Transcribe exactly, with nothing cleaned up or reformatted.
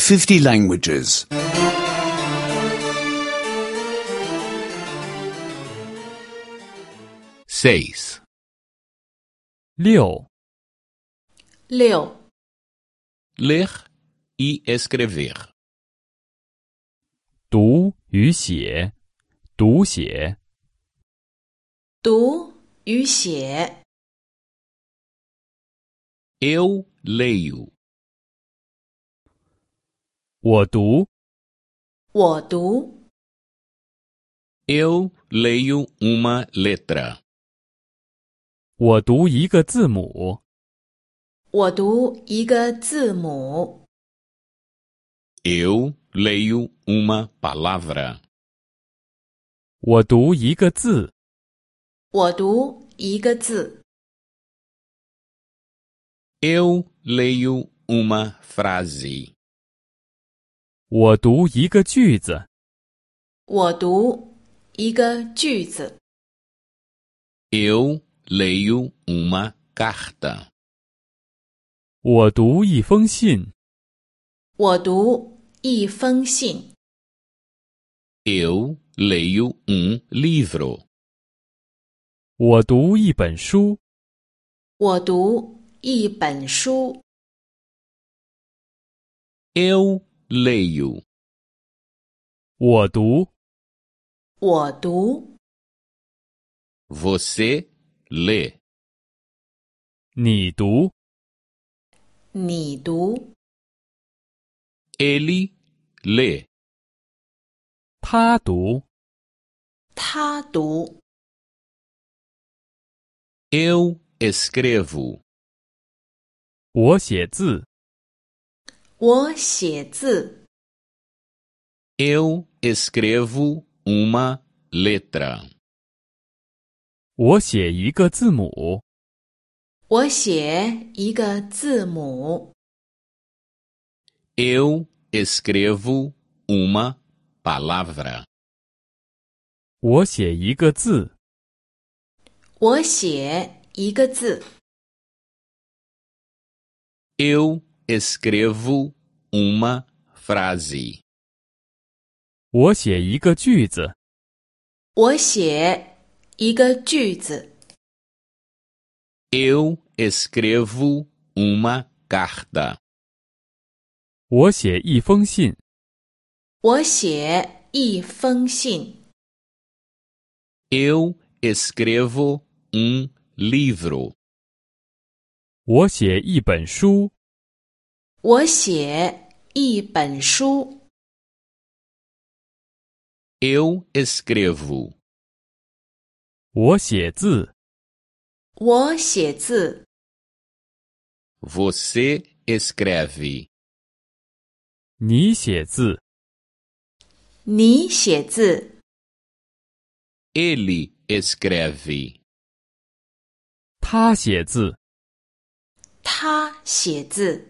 fifty languages. Seis. 六六 Ler e escrever. 读与写，读写， 读与写， Eu leio. 我读， 我读， Eu leio uma letra. 我读一个字母， 我读一个字母， Eu leio uma palavra. 我读一个字， 我读一个字， Eu leio uma frase. 我读一个句子， 我读一个句子， Eu leio uma carta. 我读一封信， 我读一封信， Eu leio um livro. 我读一本书， 我读一本书， Eu leio. 我读， 我读， Você lê. 你读， 你读， Ele lê. 他读， 他读， Eu escrevo. 我写字， 我写字， Eu escrevo uma letra. 我写一个字母， 我写一个字母， Eu escrevo uma palavra. 我写一个字， 我写一个字， Eu escrevo uma frase. 我写一个句子， 我写一个句子， Eu escrevo uma carta. 我写一封信， 我写一封信， Eu escrevo um livro. 我写一本书， 我写一本书， Eu escrevo. 我写字， 我写字， Você escreve. 你写字， 你写字， Ele escreve. 他写字。 他写字。